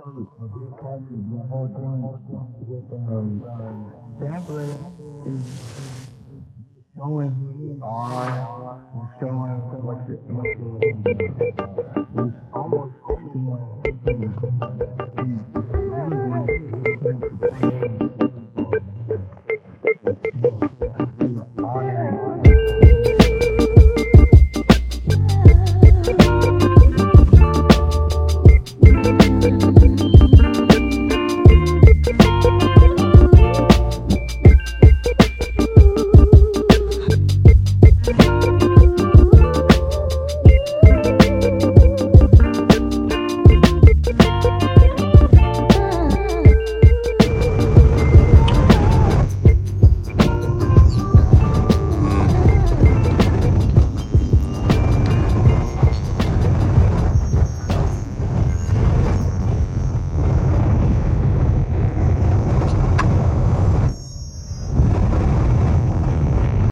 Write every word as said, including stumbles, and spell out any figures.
a big part of the whole thing with um, sampling is showing who you are and showing what you're into. It's almost too much.